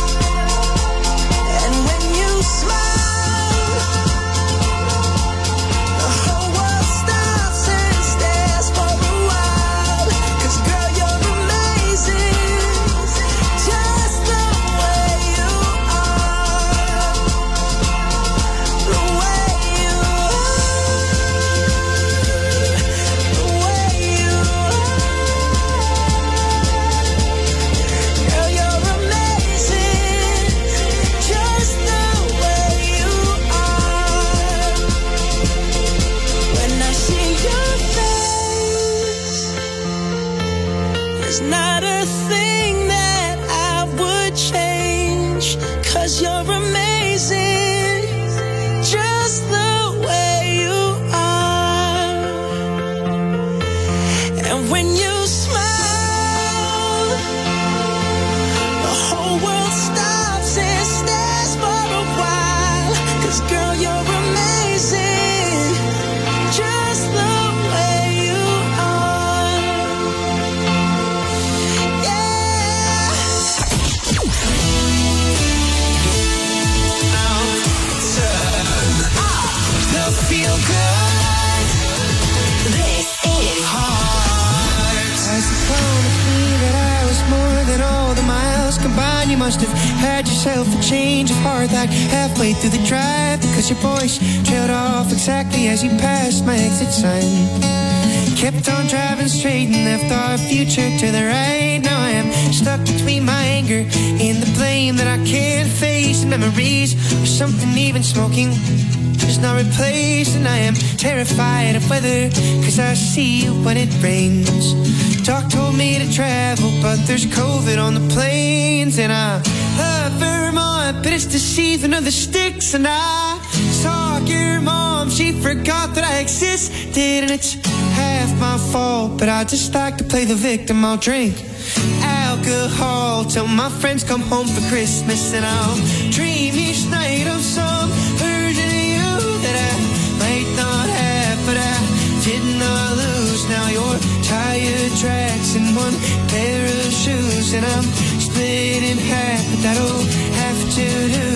And when you smile, the whole world stops and stares for a while, 'cause girl, you're amazing. There's not a thing that I would change, 'cause you're amazing, just the way you are. And when you smile, the whole world stops and stares for a while, 'cause girl, you're amazing, just the way you are. Feel good. This is Heart. Has it grown to me that I was more than all the miles combined? You must have had yourself a change of heart like halfway through the drive, because your voice trailed off exactly as you passed my exit sign. Kept on driving straight and left our future to the right. Now I am stuck between my anger and the blame that I can't face, and memories or something even smoking is not replaced. And I am terrified of weather, 'cause I see you when it rains. Doc told me to travel, but there's COVID on the planes. And I love Vermont, but it's the season of the sticks. And I saw your mom, she forgot that I existed. And it's half my fault, but I just like to play the victim. I'll drink alcohol till my friends come home for Christmas, and I'll dream each night of some version of you that I might not have, but I did not lose. Now you're tired tracks and one pair of shoes, and I'm split in half, but that'll have to do.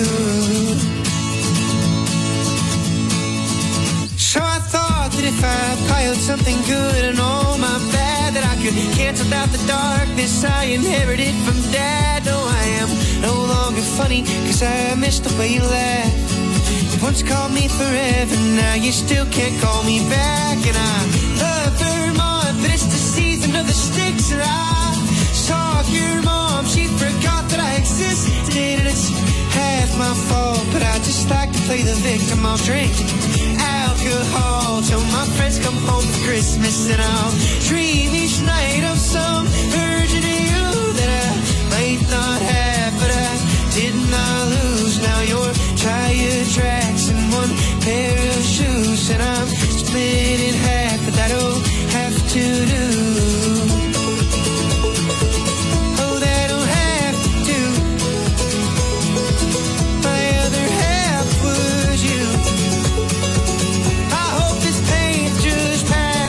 So I thought that if I piled something good and all my bad, that I could cancel out the darkness I inherited from Dad. No, I am no longer funny, cause I missed the way you laughed. You once called me forever, now you still can't call me back. And I love Vermont, but it's the season of the sticks. And I saw your mom, she forgot that I existed. And it's half my fault, but I just like to play the victim. I'll drink alcohol till my friends come home for Christmas, and I'll